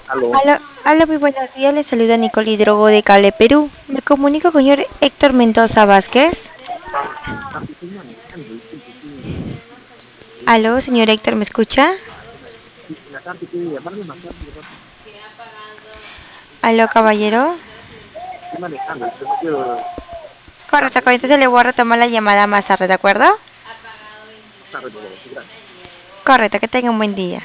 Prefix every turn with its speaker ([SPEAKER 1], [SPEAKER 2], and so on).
[SPEAKER 1] Aló,
[SPEAKER 2] Hola, hola, muy buenos días. Les saluda Nicole Hidrogo de Cale, Perú. Me comunico con el señor Héctor Mendoza Vázquez.
[SPEAKER 1] estoy manejando, disculpe,
[SPEAKER 2] Aló, señor Héctor, ¿me escucha?
[SPEAKER 1] la tarde quiere llamarme más tarde, ¿verdad?
[SPEAKER 2] Aló, caballero.
[SPEAKER 1] Estoy manejando, yo no quiero
[SPEAKER 2] Correcto,
[SPEAKER 1] llamarme,
[SPEAKER 2] entonces le voy a retomar la llamada más tarde, ¿de acuerdo?
[SPEAKER 1] más tarde, por favor, gracias.
[SPEAKER 2] Correcto, que tenga un buen día.